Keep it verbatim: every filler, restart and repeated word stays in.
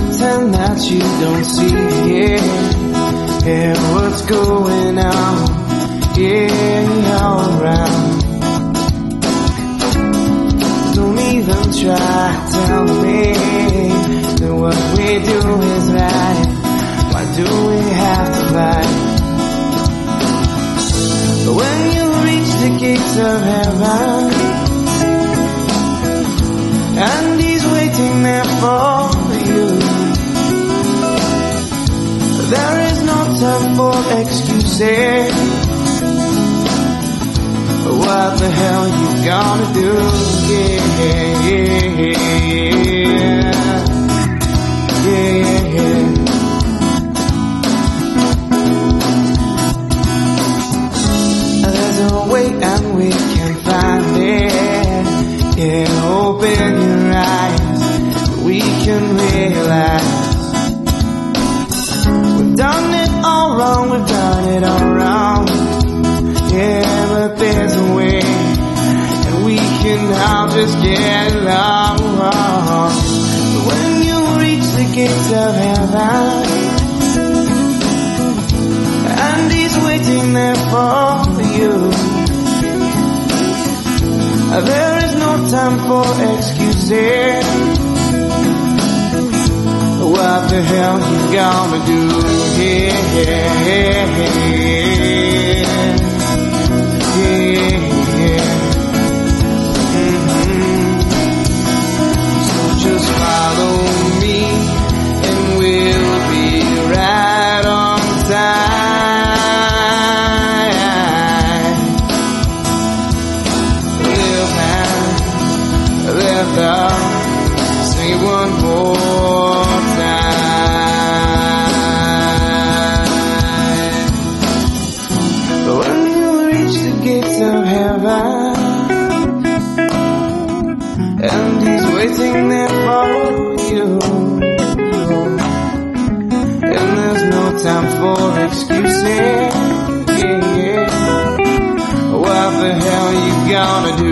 pretend that you don't see it. Yeah, what's going on? Yeah, all around. Don't even try to tell me that what we do is right. Why do we have to fight? But when you reach the gates of heaven, and he's waiting there for you, there is no time for excuses. What the hell you gonna do? Yeah, yeah, yeah, yeah. There's a way and we can find it. Yeah, open your eyes, we can realize we've done it all wrong, we've done it all wrong. Yeah, but there's a way, and we can all just get along. But when you reach the gates of heaven, and he's waiting there for you, there is no time for excuses. What the hell you gonna do? Yeah, yeah, yeah, yeah, yeah. Mm-hmm. So just follow me, and we'll be right on time. Live now, live up, say one more time. But when you reach the gates of heaven, and he's waiting there for you, and there's no time for excuses. Yeah, yeah. What the hell you gonna do?